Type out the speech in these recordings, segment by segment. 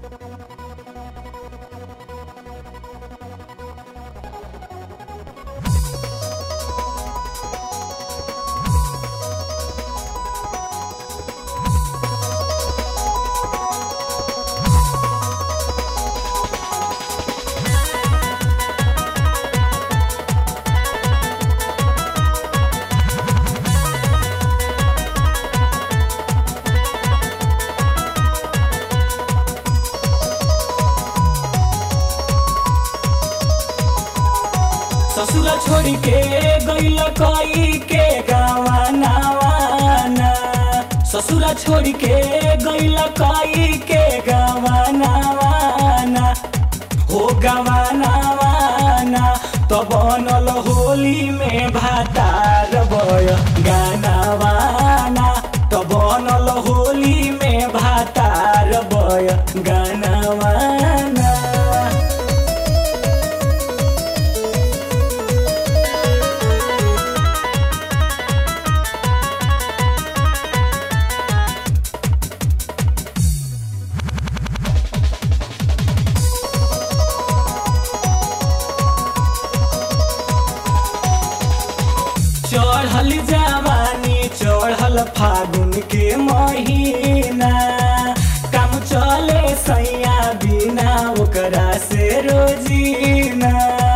ससुर छोड़ के गइल कोई के गवाना, ससुर छोड़ के गइल कोई के गवाना, हो गवाना तो बनल होली में भातार बय गानावाना, तो बनल होली में भातार बय गानावाना। चढ़ल जवानी चढ़ल फागुन के महीना, काम चले सैया बिना ओकरा से रोजीना।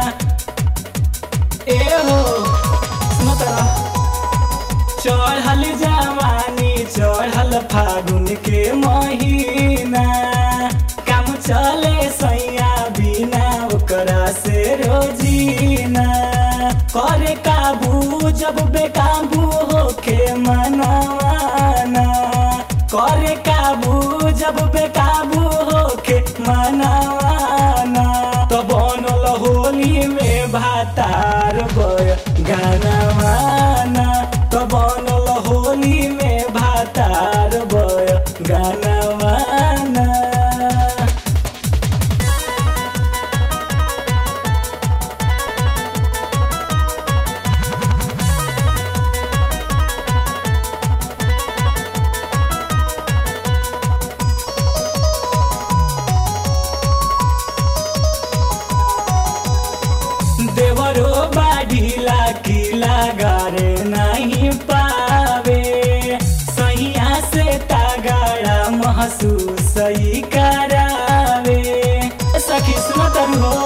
ए हो सुनो तरा, चढ़ल जवानी चढ़ल फागुन के महीना, काम चले सैया बिना ओकरा से रोजीना। करे काबू जब बेकाबू होके मनावाना, करे काबू जब बेकाबू होके मनावाना, तो बनल होली में भातार बय गानावाना, तो बनल होली में भातार बय गानावाना। देवरो बाढ़ीला किला गारे नहीं पावे, सैया से तगड़ा महसूस ही करावे। सखी सुनो तरू हो,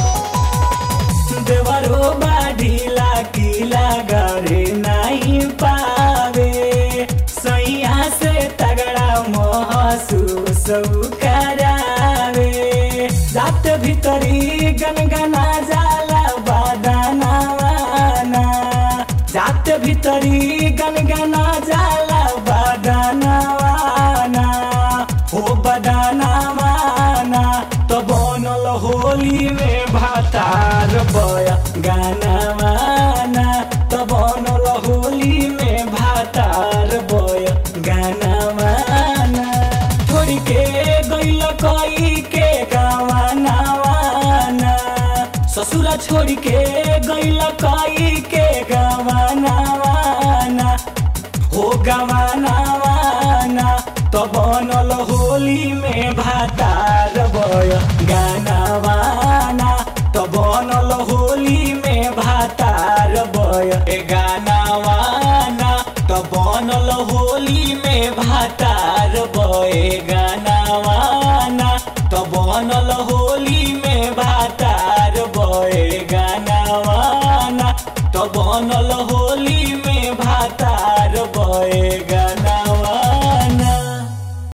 देवरो बाढ़ीला किला गारे नहीं पावे, सैया से तगड़ा महसूस करावे। जात भीतरी गनगना जाला बादानावाना, जात भीतरी गनगना जाला बादानावाना, हो बदानावाना, तो बनल होली में भातार बय गानावाना, तो बनल होली में भातार बय गानावाना। छोड़ के गइल कोई के गवानावाना, ससुर छोड़ के गइल कोई के गवानावाना, हो गवानावाना, तो बनल होली में भातार बय गानावाना, तो बनल होली में भातार बय गानावाना, तो बनल होली में भातार बय गानावाना, तो बनल होली में भातार बय गानावाना, तो बनल होली में भातार बय।